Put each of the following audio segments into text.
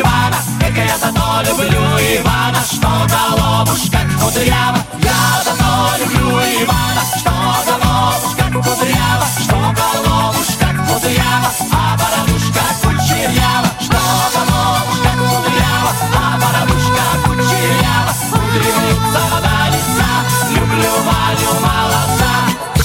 Ивана. Эх, я зато люблю Ивана, что головушка кудрява. Я зато люблю Ивана, что головушка кудрява, что головушка кудрява, а бородушка кучерява, что головушка кудрява, а бородушка кучерява. Кудрявица до лица, люблю Ваню молодца.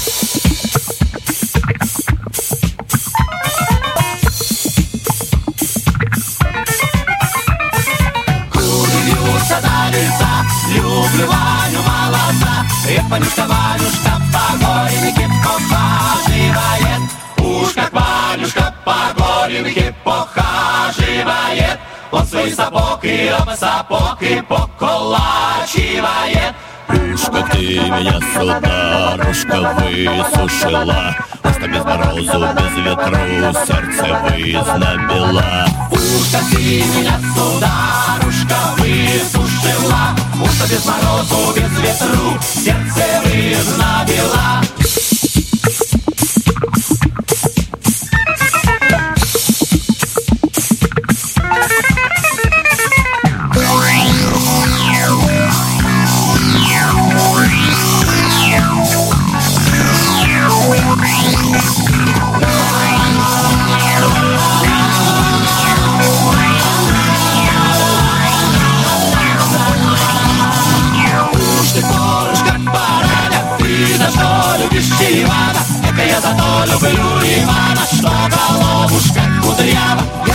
Кудрявица до лица, люблю Ваню молодца. Эх, Ванюшка по горенке похаживает, уж как Ванюшка по горенке похаживает. Он свой сапог и об сапог и поколачивает. Уж как ты меня, сударушка, высушила, просто без морозу, без ветру сердце вызнобила. Уж как ты меня, сударушка, высушила, уж без морозу, без ветру сердце вызнобила. Ивана, это я зато люблю Ивана, что головушка кудрява.